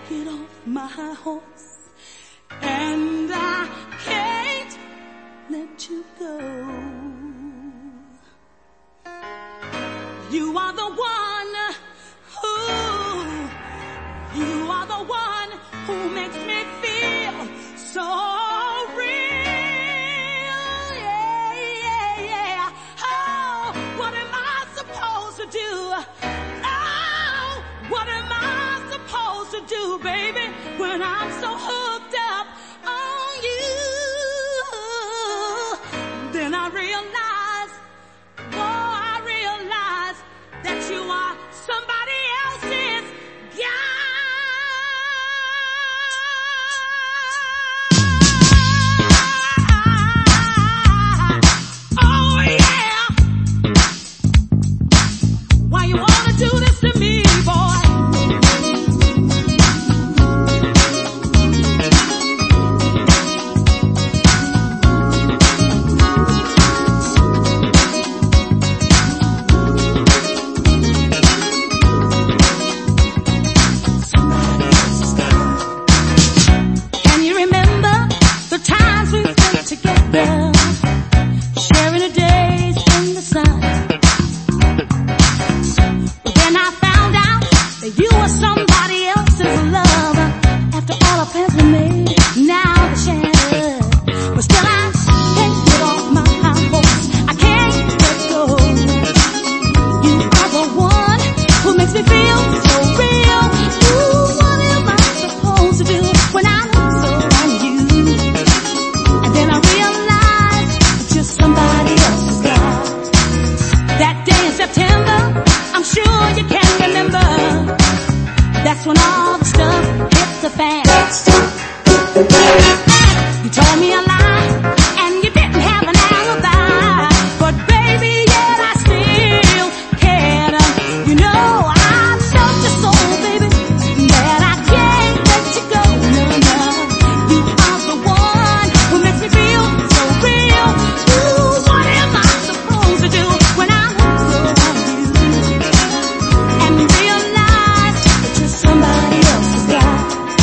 get off my horse, and I can't let you go. You are the one who makes me feel so real. Yeah, yeah, yeah. Oh, what am I supposed to do? Oh, what am I supposed to do, baby, when I'm so hooked up on you? Then I realize, that you are somebody else's guy. Oh yeah. Why you wanna do this to me, boy? Sharing the days in the sun. But then I found out that you were somebody else's lover. After all our plans were made, now they're shattered. But still I can't get off my high horse. I can't let go. You are the one who makes me feel so real. Ooh, what am I supposed to do when I look so on you? And then I realize just somebody else's guy. That day in September, I'm sure you can remember. That's when all the stuff hit the fan. You told me a lie, and you didn't have an alibi. But baby, yet I still cared. You know I love you so, baby, that I can't let you go. No, no. You are the one who makes me feel so real. Ooh, what am I supposed to do when I look so on you? And realize that you're somebody else's guy.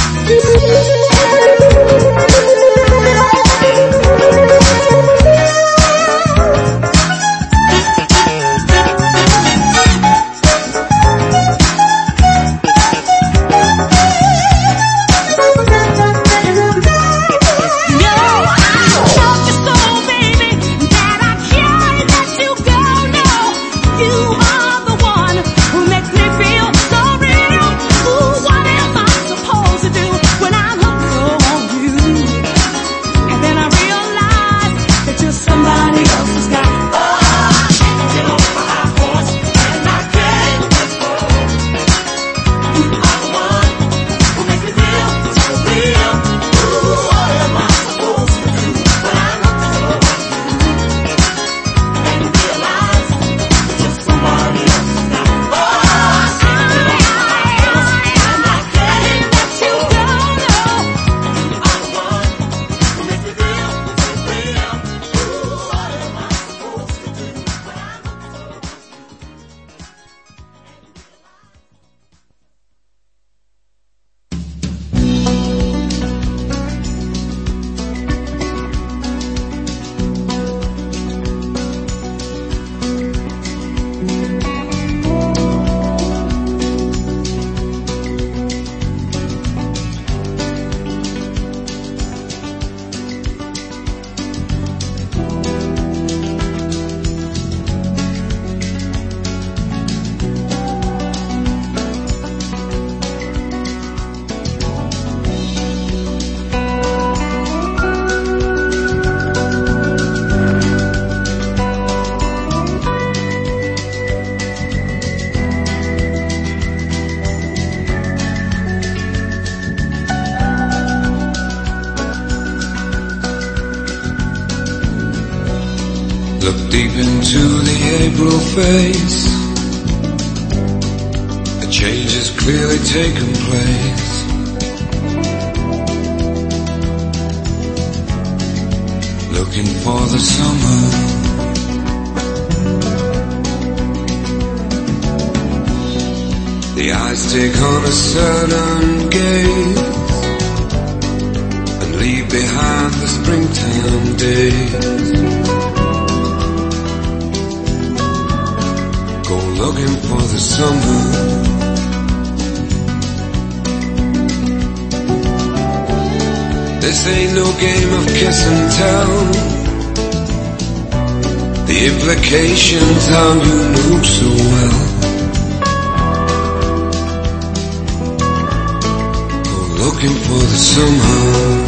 Look deep into the April face. A change has clearly taken place. Looking for the summer. The The eyes take on a certain gaze and leave behind the springtime days. Go looking for the summer. This ain't no game of kiss and tell. The implications how you know so well. Go looking for the somehow.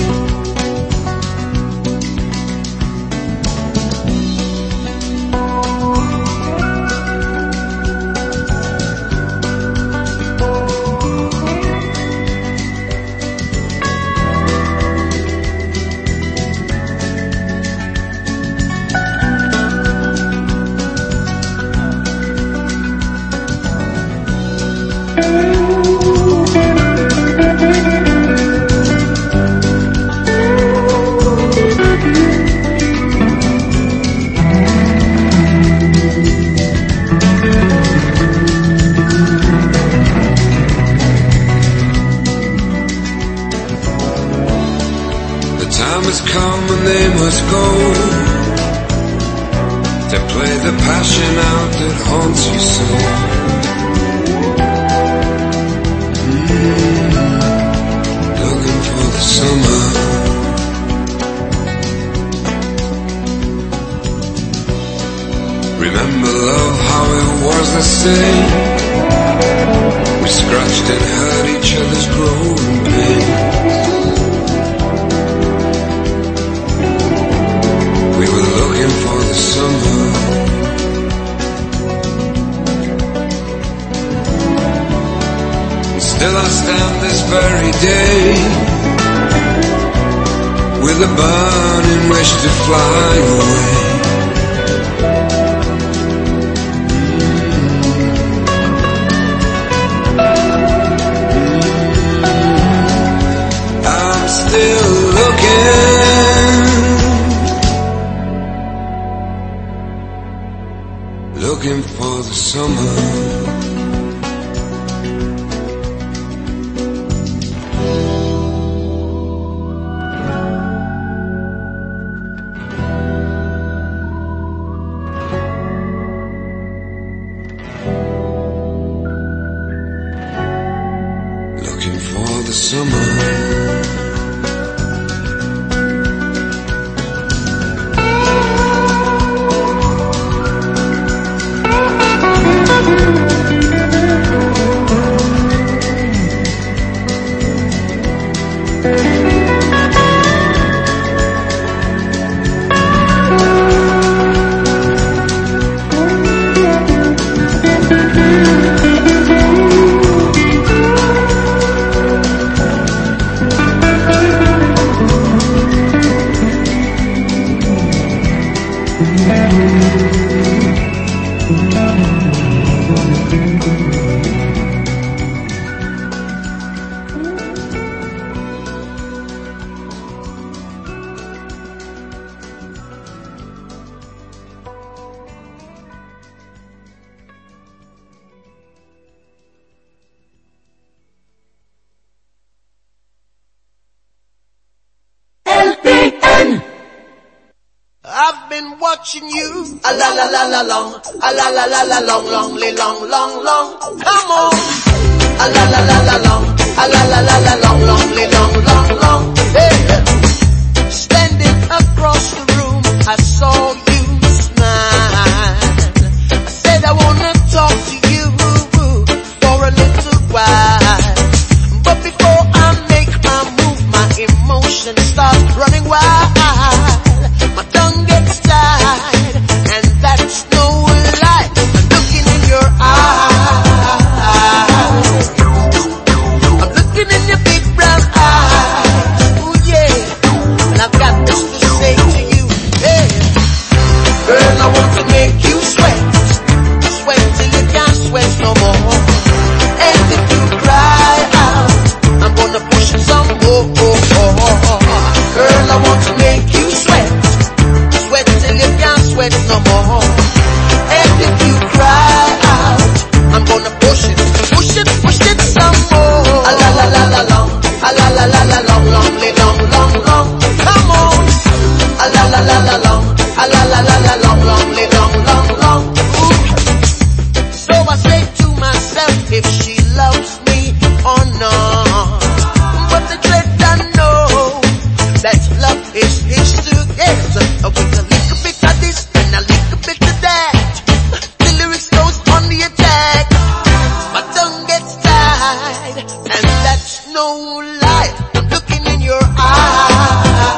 Remember love, how it was the same. We scratched and hurt each other's growing pains. We were looking for the summer. And still I stand this very day with a burning wish to fly away. Still looking for the summer. Looking for the summer. I've been watching you a la la la la long, a la la la la long, long, long, long. Come on, a la la la la long, a la la la la long, long. Hey, standing across the room, I saw you smile. I said I wanna talk to you for a little while, but before I make my move, my emotions start running wild. My tongue gets tied, and that's no lie. I'm looking in your eyes. I'm looking in your big brown eyes. Ooh yeah, and I've got this to say to you. Hey, girl, I want to make you sweat, sweat till you can't sweat no more. And if you cry out, I'm gonna push some more. Girl, I want to make or not. But the dread I know that love is together. With a little bit of this and a little bit of that, the lyrics goes on the attack. My tongue gets tied, and that's no lie. I'm looking in your eyes.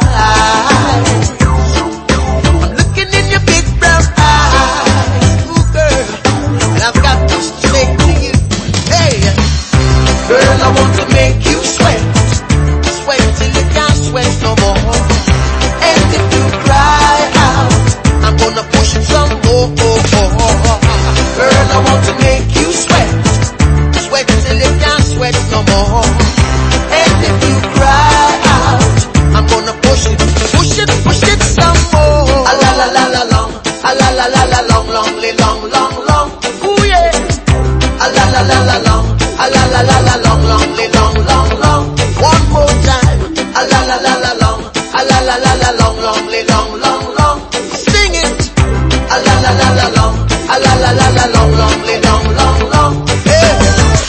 I'm looking in your big brown eyes. Ooh, girl, and I've got this to say to you. Hey, girl, I want to make you sweat. Sweat till you can't sweat no more. And if you cry out, I'm gonna push it some more. Girl, I want to make you sweat. Sweat till you can't sweat no more. And if you cry out, I'm gonna push it some more. A la la la la long, a la la la la long, long. Ooh yeah. A la la la la long, a la la la la long, long. One more time. A la la la la long, a la la la la long, long. Sing it. A la la la la long, a la la la la long, long. Yeah.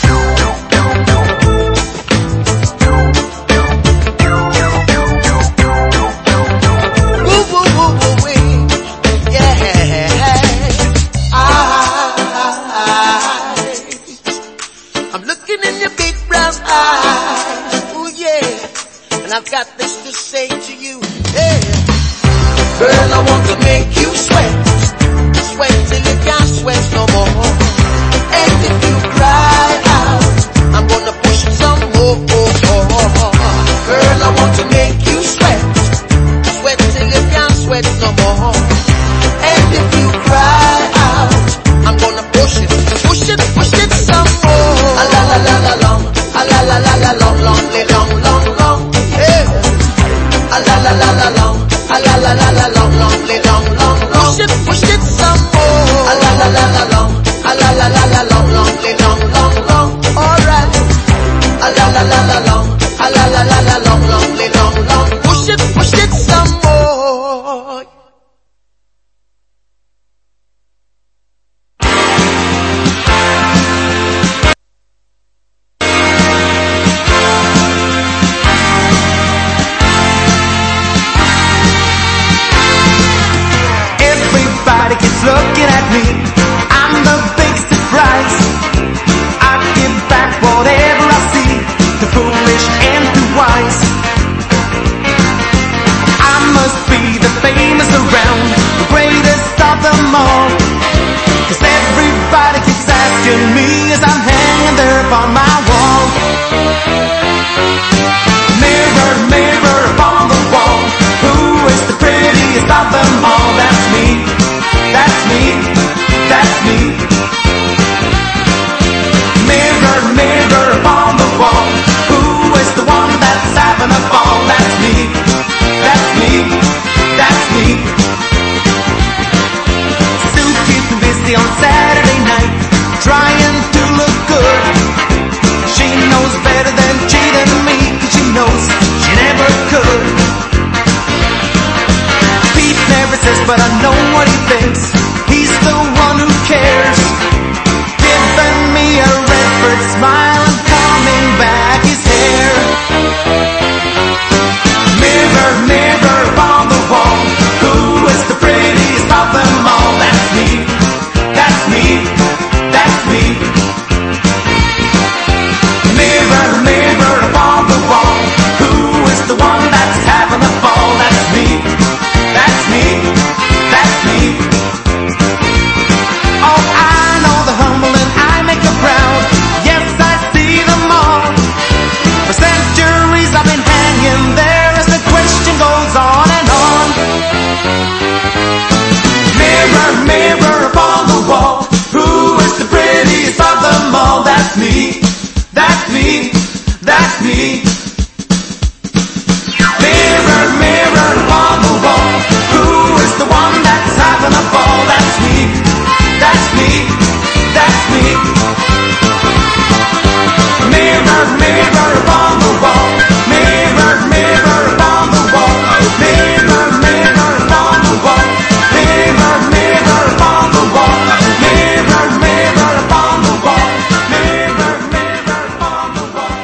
I'm looking in your big brown eyes, ooh yeah, and I've got this to say to you, yeah. Girl, I want to make you sweat, sweat till you can't sweat no more. And if you cry out, I'm gonna push it some more. Girl, I want to make you sweat, sweat till you can't sweat no more. And if you cry out, I'm gonna push it some more. A la la la la long, a la la la la long. Hey. A la la la la long, a la la la la long. Push it some more. A la la la la long, a la la la la long. Alright. A la la la la long, a la la la la long. Push it some more. Looking at me, I'm the big surprise. I give back whatever I see, the foolish and the wise. I must be the famous around, the greatest of them all. 'Cause everybody keeps asking me as I'm hanging there upon my wall. Mirror, mirror upon the wall, who is the prettiest of them all? That's me. That's me, that's me. Mirror, mirror upon the wall, who is the one that's having a ball? That's me, that's me, that's me. Sue keeps me busy on Saturday night, trying to look good. She knows better than cheating me, 'cause she knows she never could. Pete never says, but I know what he thinks. He's the one who cares, giving me a Redford smile and combing back his hair. Mirror, mirror upon the wall, who is the prettiest of them all? That's me, that's me, that's me. Mirror, mirror upon the wall, who is the one that's having a ball? That's me, that's me, that's me. Oh, I know the humble and I make the proud. Yes, I see them all. For centuries I've been hanging there as the question goes on and on. Mirror, mirror upon the wall, who is the prettiest of them all? That's me, that's me, that's me. Mirror, mirror upon the wall, who is the one that's having a ball? That's me, that's me, that's me. Mirror, mirror upon the wall, mirror, mirror upon the wall, mirror, mirror upon the wall, mirror, mirror upon the wall, mirror, mirror upon the wall, mirror, mirror upon the wall.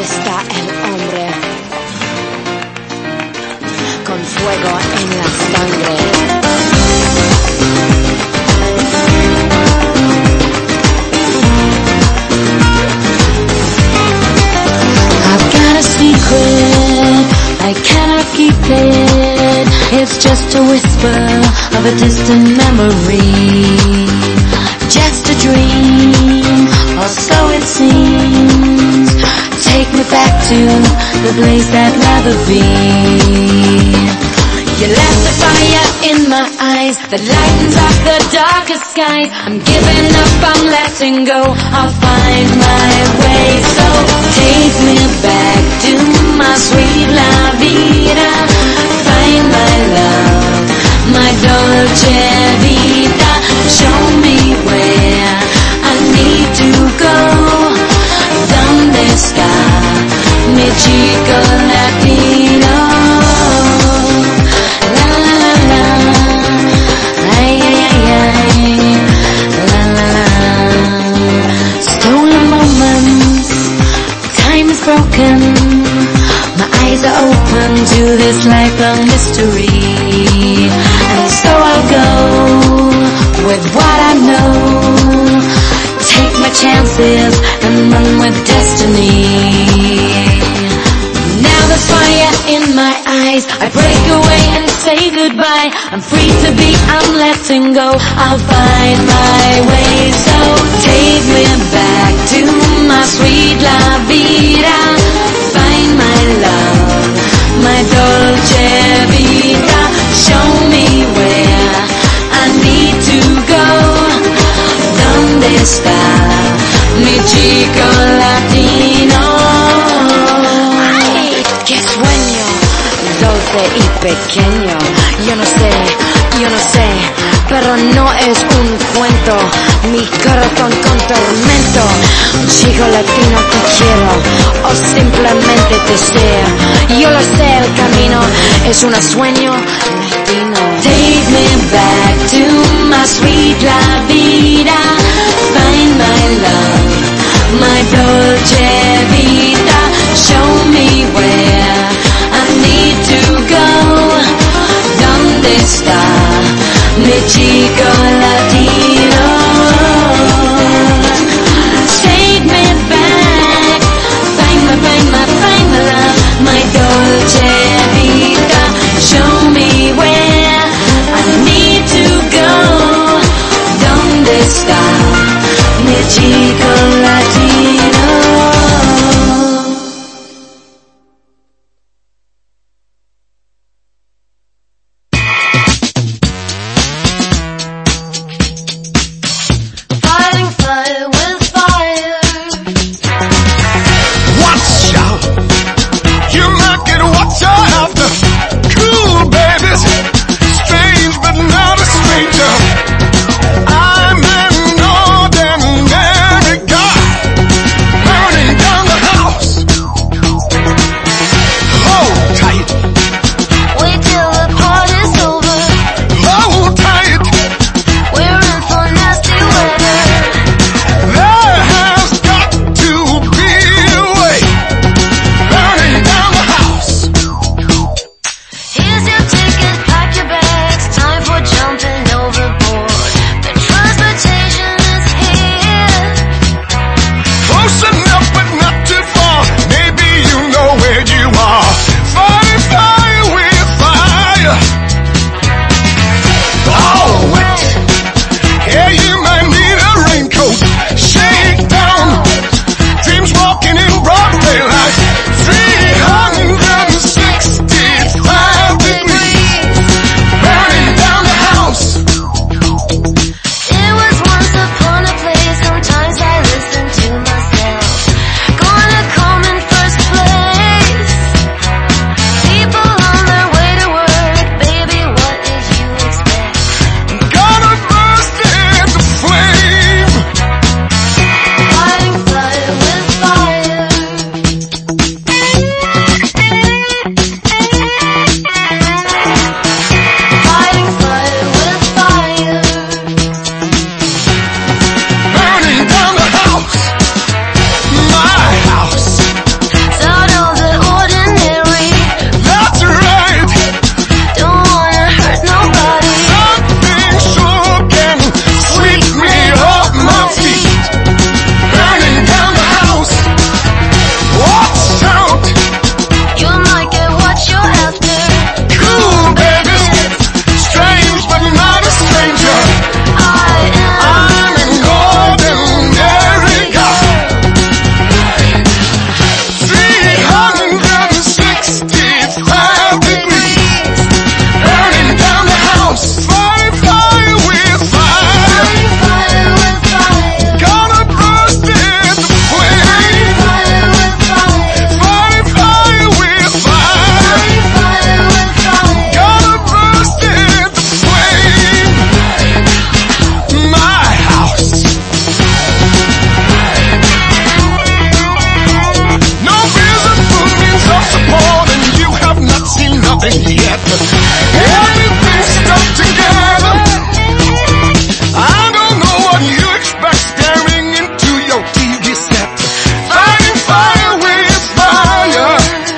está el hombre? Con fuego en la sangre. I've got a secret, I cannot keep it. It's just a whisper of a distant memory. Just a dream, or so it seems. Take me back to the place I'd rather be. You left the fire in my eyes that lightens up the darkest skies. I'm giving up, I'm letting go, I'll find my way. So take me back to my sweet la vida. Find my love, my dolce vita. Show me where I need to go. ¿Dónde está mi chico latino? La la la la, ay ay ay ay, la la la. Stolen moments, time is broken. My eyes are open to this lifelong mystery, and so I'll go with what I know. Take my chances and run with destiny. Now there's fire in my eyes, I break away and say goodbye. I'm free to be, I'm letting go, I'll find my way. So take me back to my sweet la vida. Find my love, my dolce vita. Show me where I need to go. ¿Dónde está mi chico latino? Ay, qué sueño dulce y pequeño. Yo no sé, pero no es un cuento. Mi corazón con tormento. Chico latino te quiero, o simplemente te deseo. Yo lo sé, el camino es un sueño latino. Take me back to my sweet la vida. Find my love, my dolce vita. Show me where I need to go. ¿Dónde está mi chico latino? Take me back, find my love, my dolce vita. Show me where I need to go. ¿Dónde está mi chico latino? Fighting fire with fire. Watch out! You might get watch out after cool babies. Strange but not a stranger. I'm an ordinary guy, burning down the house. Hold tight, Wait till the party's over. hold tight. We're in for nasty weather. There has got to be a way, burning down the house. Here's your ticket, pack your bags. Time for jumping overboard. The transportation is here. Close enough but not too far. Maybe you know where you are. Fighting fire with fire. Oh, wet. Yeah, you might need a raincoat. Shake down. Dreams walking in broad daylight. 365 degrees. Burning down the house. It was once upon a place. Sometimes I listen to myself. Gonna come in first place. People on their way to work. Baby, what did you expect? Gonna burst into flame. Fighting fire with fire. nothing yet. Everything's stuck together. I don't know what you expect staring into your TV set. Fighting fire with fire.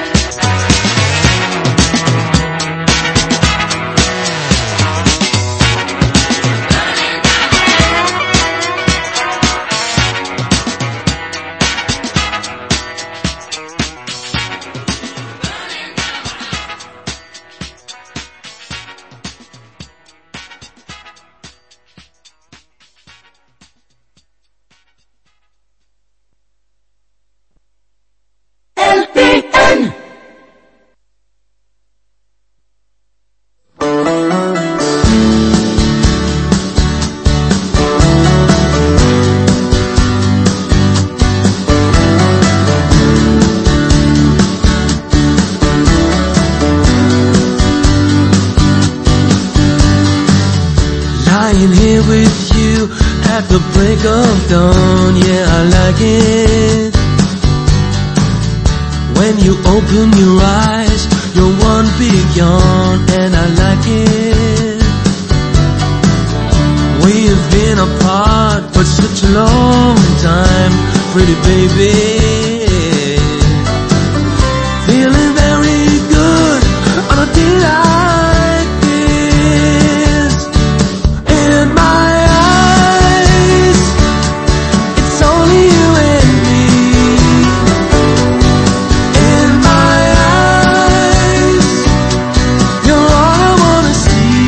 Lying here with you at the break of dawn, yeah, I like it. When you open your eyes, you're one big yawn, and I like it. We've been apart for such a long time, pretty baby. Feeling very good on a day like this. In my eyes, it's only you and me. In my eyes, you're all I wanna see.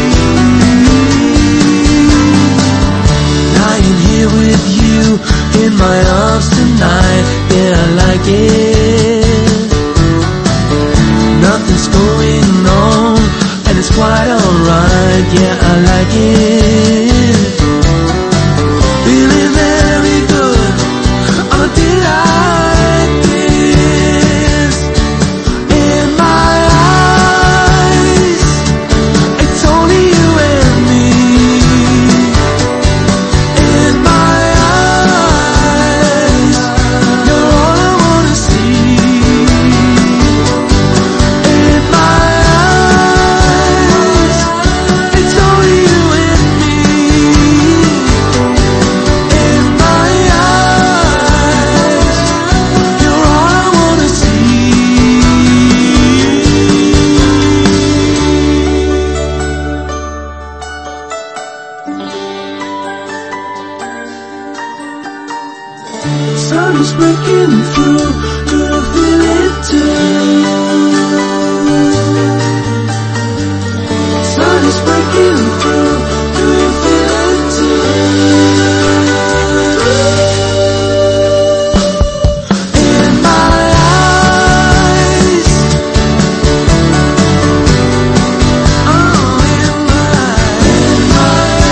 Lying here with you in my arms tonight, yeah, I like it. Nothing's going on, and it's quite alright, yeah, I like it. Feeling very good on a day like this. In my eyes, it's only you and me. In my eyes, you're all I wanna see. In my eyes, it's only you and me. In my eyes, you're all I wanna see. Sun is breaking through, do you feel it too? Sun is breaking through, do you feel it too? In my eyes, oh, in my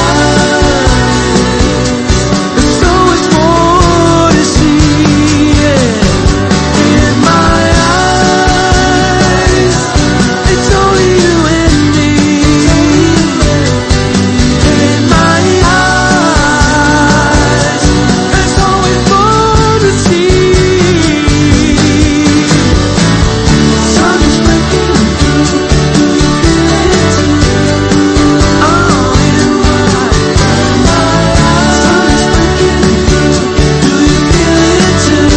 eyes, there's so much more to see, yeah. In my eyes, it's only you and me. In my eyes, there's always more to see. Sun is breaking through, do you feel it too? Oh, in my eyes, sun is breaking through, do you feel it too?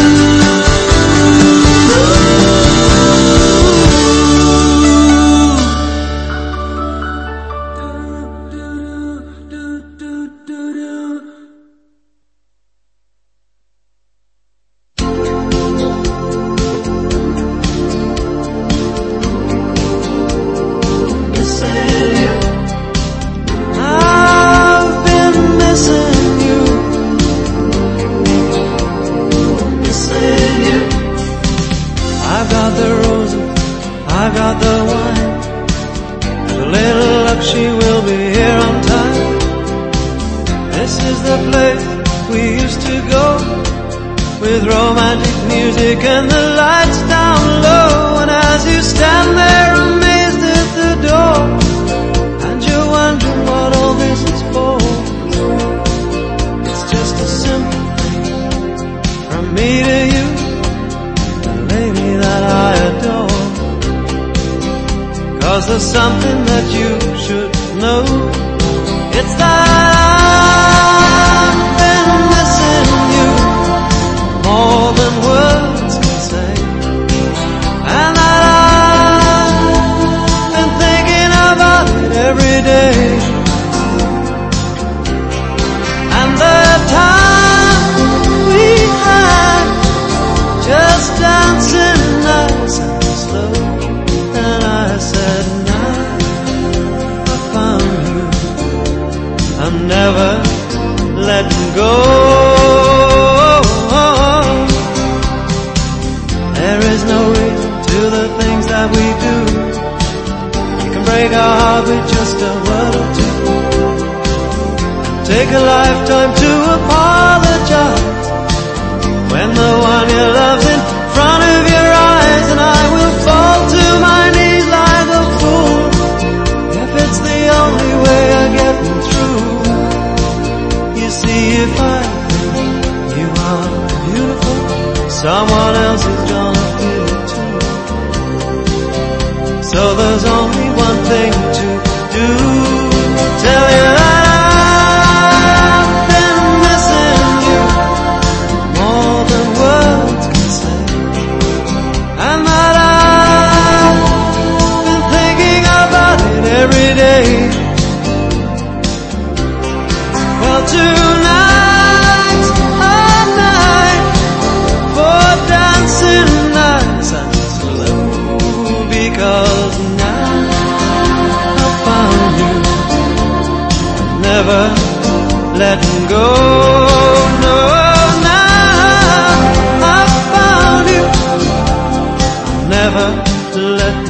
I've been missing you. Missing you. I've got the roses, I've got the wine. With a little luck she will be here on time. This is the place we used to go, with romantic music and the lights down low. And as you stand there amazed at the door, and you're wondering what all this is for, it's just a simple thing from me to you, the lady that I adore. 'cause there's something that you should know. It's that I've been missing you more than words can say, and that I've been thinking about it every day. And the time we had, just dancing nice and slow, and I said, now I found you, I'm never letting go. There is no reason to the things that we do. We can break our heart with just a word or two. Take a lifetime to apologize when the one you love's in front of your eyes, and I will fall to my knees like a fool if it's the only way of getting through. You see, if I think you are beautiful, someone else is gonna feel it too. So there's only one thing to do, tell you that every day. Well, tonight's our night for dancing nice and slow, because now I found you, never letting go. No, now I found you, never letting go.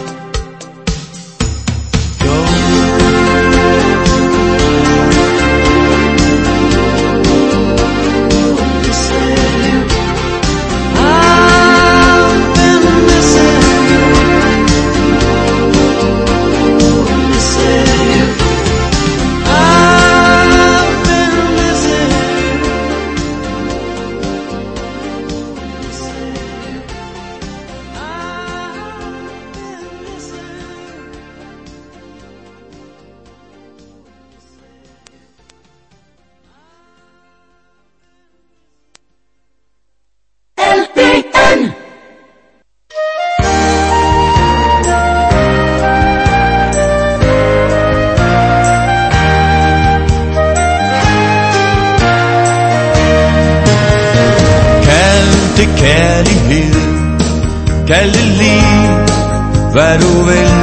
Kærlighed, kald det lige, hvad du vil.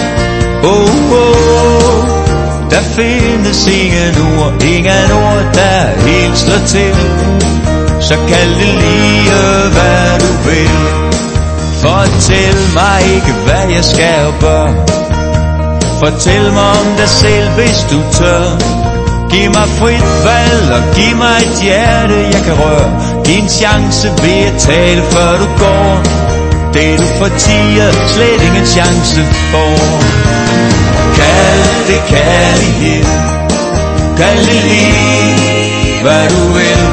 Der findes ingen ord, der helt slår til. Så kald det lige, hvad du vil. Fortæl mig ikke, hvad jeg skal og bør. Fortæl mig om dig selv, hvis du tør. Giv mig frit valg og giv mig et hjerte, jeg kan røre. Din chance ved at tale, før du går. Det du fortier, slet ingen chance for. Kald det kærlighed, kald det lige, hvad du vil.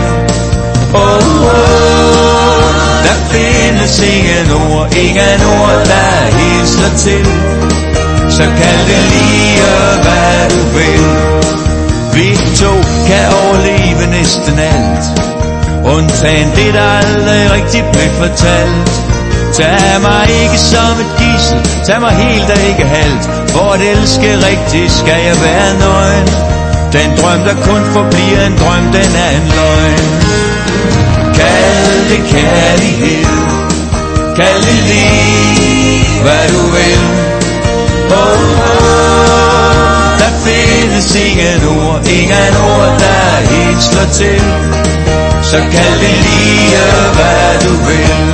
Der findes ingen ord, der helt slår til. Så kald det lige, hvad du vil. Vi to kan overleve næsten alt, undtagen det, der aldrig rigtig blev fortalt. Tag mig ikke som et gidsel, tag mig helt og ikke halvt. For at elske rigtigt skal jeg være nøgen. Den drøm, der kun forbliver en drøm, den er en løgn. Kald det kærlighed, kald det lige, hvad du vil. Der findes ingen ord, der helt slår til. Så kald det lige, hvad du vil.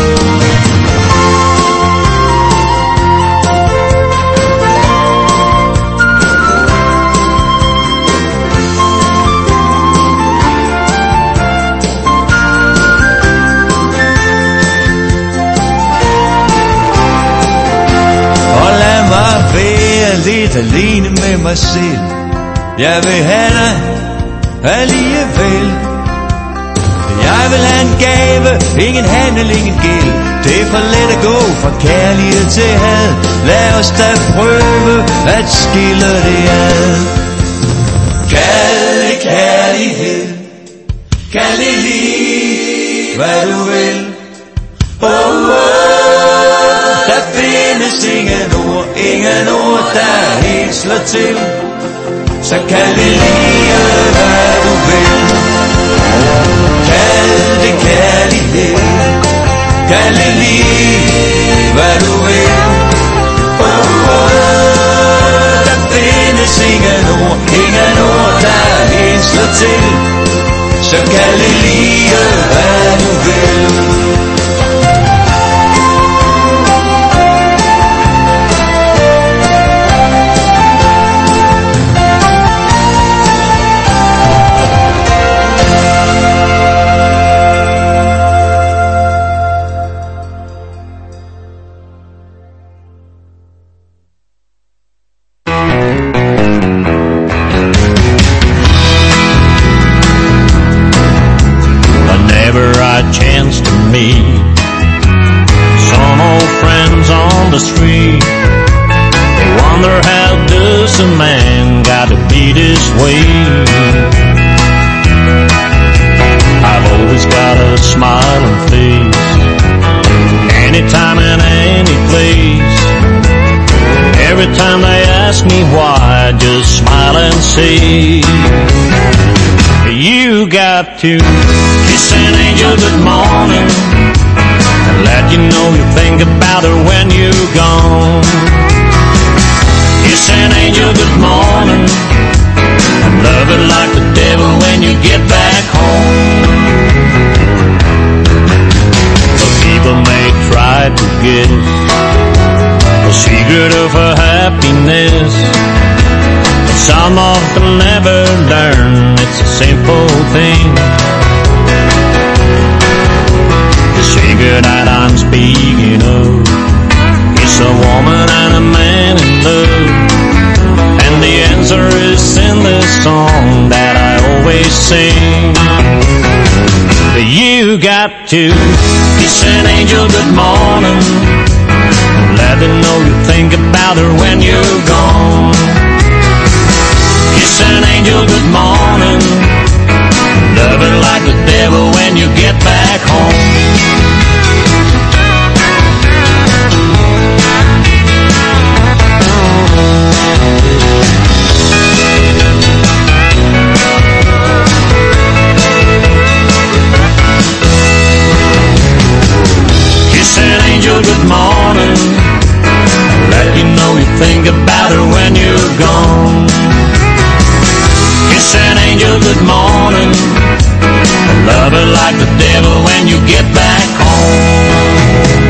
Lidt alene med mig selv. Jeg vil have dig alligevel. Jeg vil have en gave prøve, ingen handel, ingen gæld. Det er for let at gå fra kærlighed til had. Lad os da prøve at skille det ad. Kald det kærlighed, kald det lige, hvad du vil. Der findes ingen ord, der helt slår til. Så kald det lige, hvad du vil. Kald det kærlighed, kald det lige, hvad du vil. Der findes ingen ord, der helt slår til. Så kald det lige, hvad du vil. Chance to meet some old friends on the street. They wonder how does a man got to be this way. I've always got a smiling face, anytime and any place. Every time they ask me why, I just smile and say, you got to kiss an angel good morning and let you know you think about her when you're gone. Kiss an angel good morning and love it like the devil when you get back home. But people may try to guess the secret of her happiness. Some of them never learn, it's a simple thing. The secret that I'm speaking of is a woman and a man in love. And the answer is in this song that I always sing. You got to kiss an angel good morning and let her know you think about her when you're gone. Kiss an angel good morning, love it like the devil when you get back home. Kiss an angel good morning, let you know you think about her when you're gone. Kiss an angel good morning, love her like the devil when you get back home.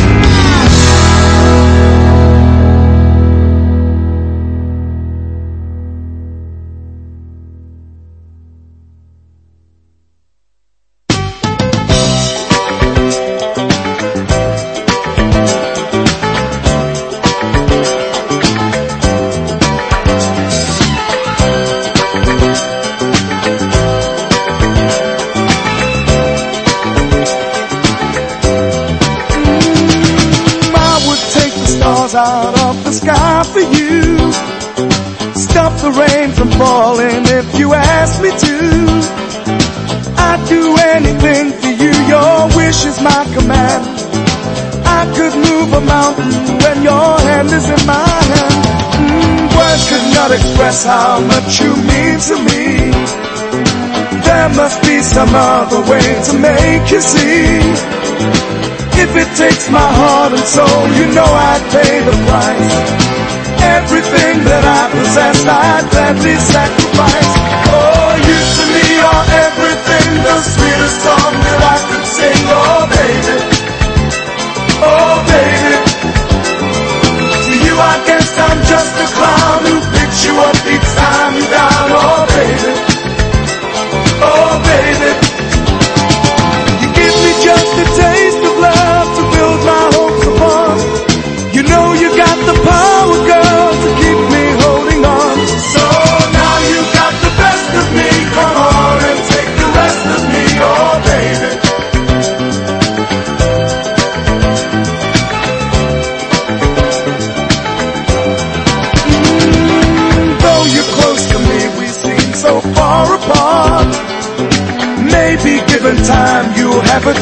Out of the sky for you, stop the rain from falling if you ask me to. I'd do anything for you, your wish is my command. I could move a mountain when your hand is in my hand. Words could not express how much you mean to me. There must be some other way to make you see. If it takes my heart and soul, you know I'd pay the price. Everything that I possess, I'd gladly sacrifice. Oh, you to me are everything, the sweetest song that I could sing. Oh, baby, oh, baby. To you I guess I'm just a clown who picks you up each time you're down. Oh, baby, oh, baby. You give me just a taste of love to build my hopes upon. You know you got the power, girl, to keep me holding on. So now you got the best of me. Come on and take the rest of me, oh baby.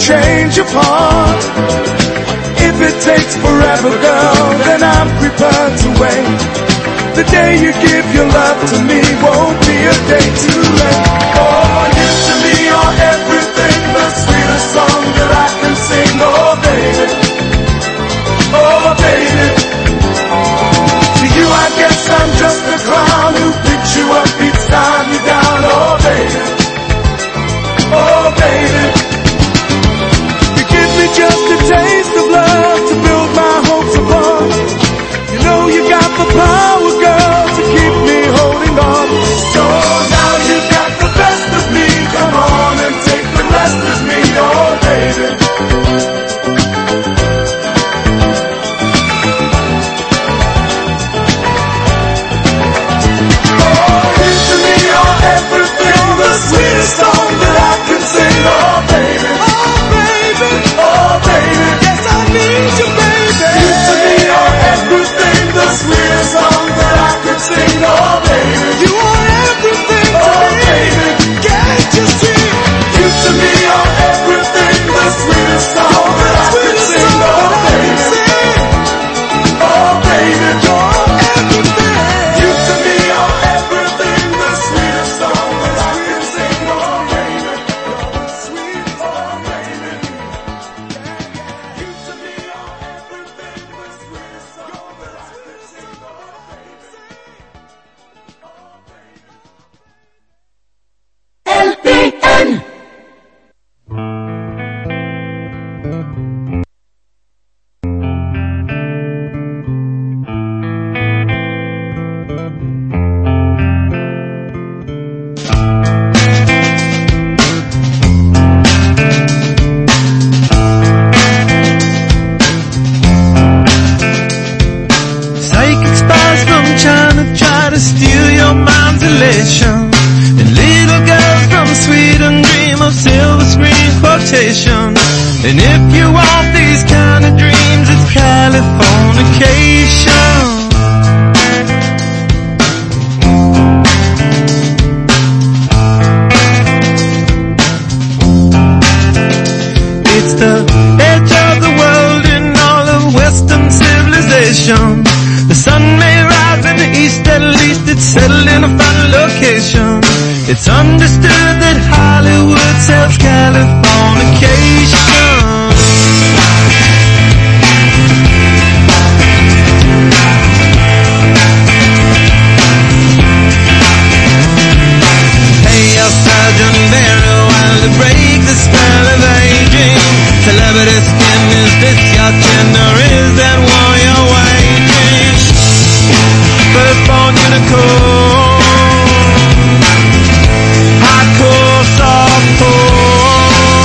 change your heart. If it takes forever, girl, then I'm prepared to wait. The day you give your love to me won't be a day too late. Oh, you to me are everything, the sweetest song that I can sing. Oh, baby, oh, baby. To you I guess I'm just a clown who picks you up each time you're down. Oh, baby, oh, baby. You give me just a taste of love to build my hopes upon. You know you got the power, girl, to keep me holding on. So now you got the best of me. Come on and take the rest of me, oh baby. Oh, you to me are everything, the sweetest song that I can sing, oh baby. Oh baby, oh baby. Yes, I need you, baby. You to me are everything, the sweetest song that I can sing, oh baby. You are everything to me, baby. Can't you see? You to me are everything, the sweetest song that I can sing, oh baby. Oh baby, you're everything. You to me are everything, the sweetest song that I can sing, oh baby. You're sweet, oh baby. You to me are everything, the sweetest song that I can sing, oh baby. LPN. Psychic spies from China try to steal your mind's elation. And little girls from Sweden dream of silver screen quotation. And if you want these kind of dreams, it's Californication. It's the edge of the world in all of Western civilization. The sun may rise in the east, at least it's settled in a final location. It's understood that Hollywood sells Californication. Hey, your surgeon very well to break the spell of aging. Celebrity skin, is this your chin or is that one you're waiting? Firstborn unicorn, hardcore, softcore.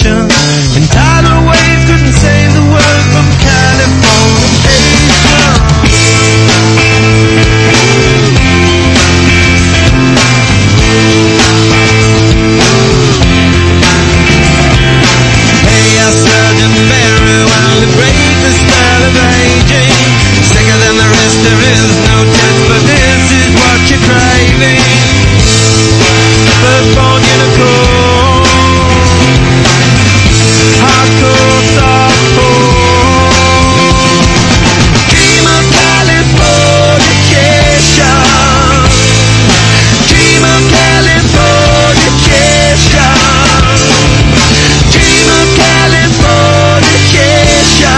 station. And tidal waves couldn't save the world from Californication. Hey, I Sergeant Barry, while you break the spell of aging. Sicker than the rest, there is no test, but this is what you're craving. Firstborn unicorn, hardcore softcore, dream of Californication, dream of Californication, dream of Californication,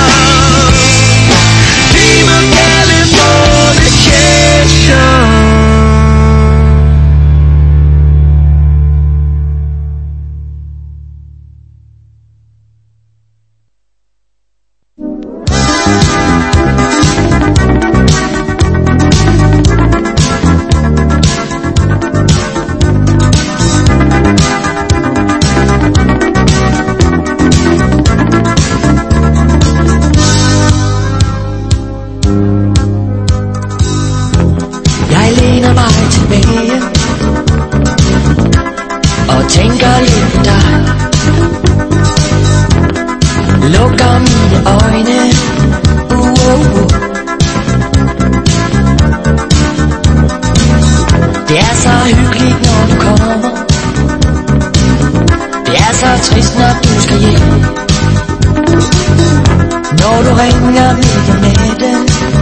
dream of Californication. Jeg læner mig tilbage og tænker lidt på dig. Lukker mine øjne. Det er så hyggeligt, når du kommer. Det er så trist, når du skal hjem. Når du ringer midt om natten.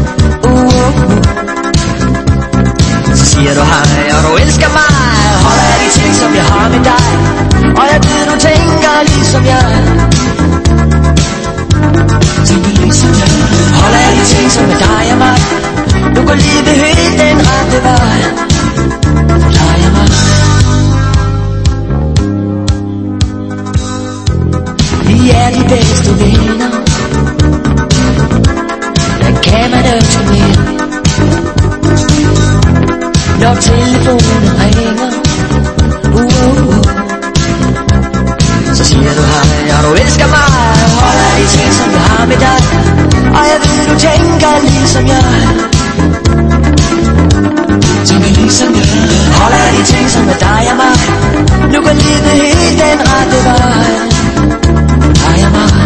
Så siger du hej, og du elsker mig. Holder af de ting, som jeg har med dig. Og jeg ved, du tænker ligesom jeg. Tænker ligesom jeg. Holder af de ting, som med dig og mig. Du går lige helt den rette vej. For dig og mig. Vi er de bedste venner. Hvad kan man ønske mere? Når telefonen ringer, så siger du hej, og du elsker mig. Holder de ting, som jeg har med dig. Og jeg ved, du tænker ligesom jeg. Tænker ligesom jeg. Holder de ting, som er dig og mig. Nu går livet helt den rette vej. Dig og mig.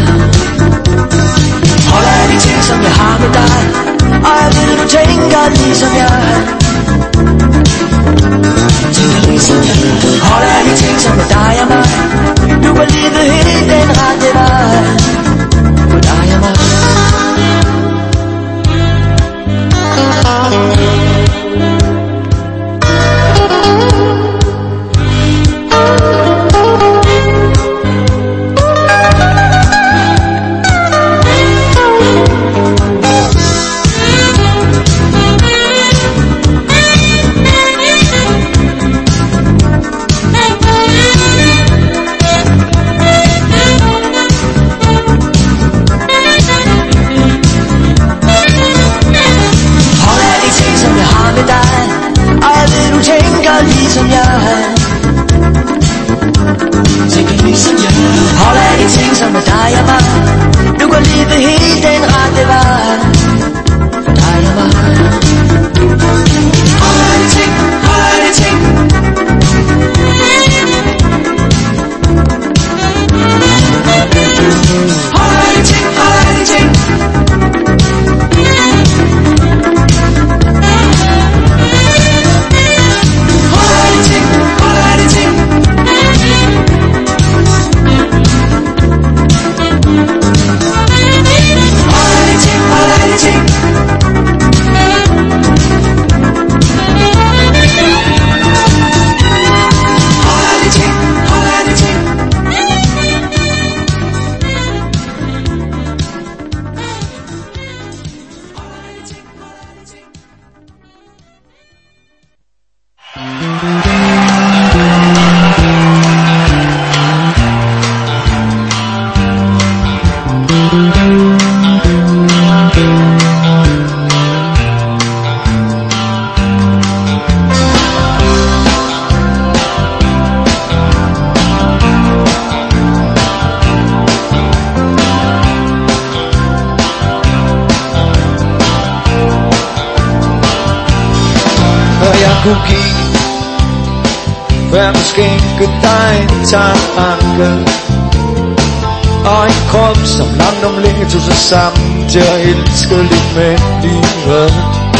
Holder de ting, som jeg har med dig. Og jeg ved, du tænker ligesom jeg. Holder af de ting, som er dig og mig. Nu går livet helt den rette vej. For dig og mig. For jeg vil skænke dig en tanke og en krop, som langt om længe tog sig sammen til at elske lidt med livet.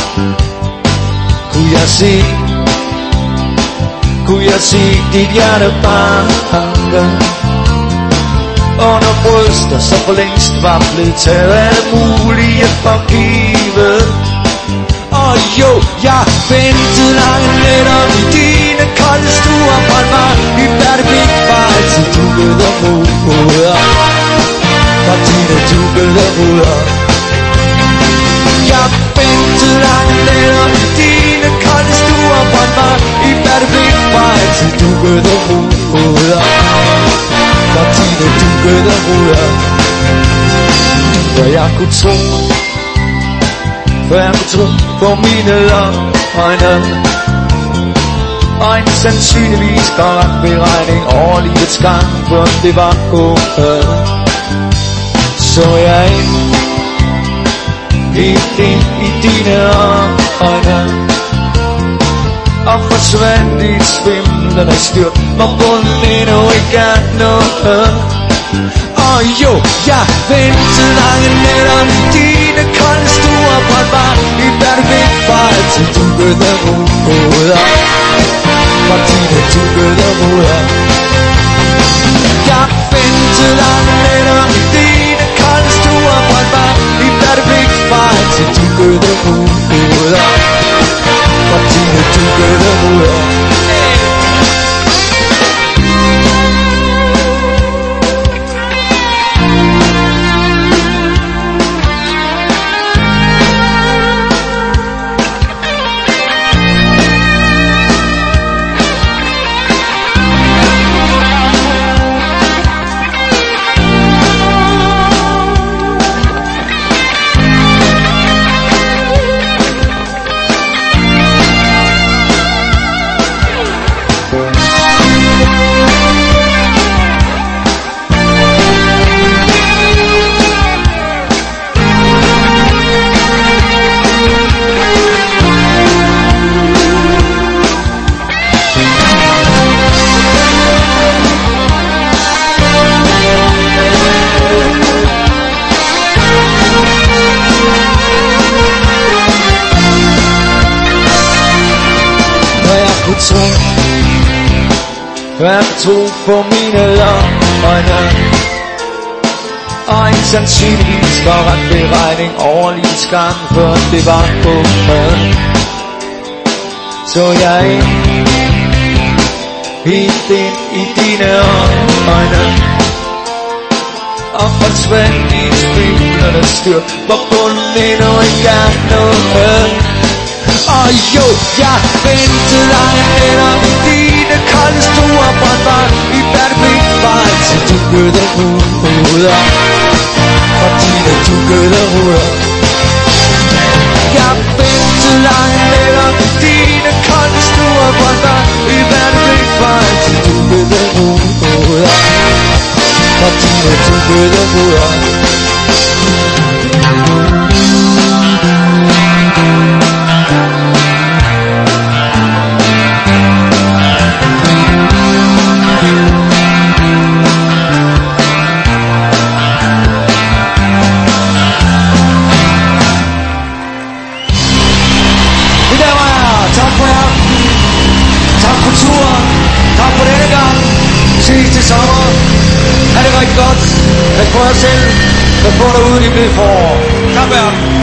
Kunne jeg se dit hjerte banke under bryster, som for længst var blevet taget af det mulige for givet. Og jo, jeg ventede lange nætter i dine kolde stuer, for mig i bærteblik var altid dukkede moder. For dine dukkede moder. Jeg ventede lange nætter i dine kolde stuer, for mig i bærteblik var altid dukkede moder. For dine dukkede moder. For jeg kunne tro på mine øjne og en sandsynligvis korrekt beregning over livets gang, hvor det var gået. Så jeg helt ind i dine øjne og forsvandt i et svimlende styrt, hvor bunden endnu ikke er noget. Og jo, jeg ventede lange nætter i dine kolde stuer, for at var i bærteblik var altid dukkede moder. For dine dukkede moder. Jeg ventede lange nætter i dine kolde stuer, for at var i bærteblik var altid dukkede moder. For dine dukkede moder. Jeg tro på mine øjne og en sandsynligvis korrekt beregning over livets gang, før det var gået. Så jeg helt ind i dine øjne og forsvandt i et svimlende styr, hvor bunden endnu ikke er noget. Og jo, jeg ventede lange nætter i dine kolde stuer, for at var i bærteblik var altid dukkede moder. For dine dukkede moder. Jeg ventede lange nætter i dine kolde stuer, for at var i bærteblik var altid dukkede moder. For dine dukkede moder. Til sommer er det rigtig godt. Pas på jer selv. Pas på derude, det bliver forår. Kom her.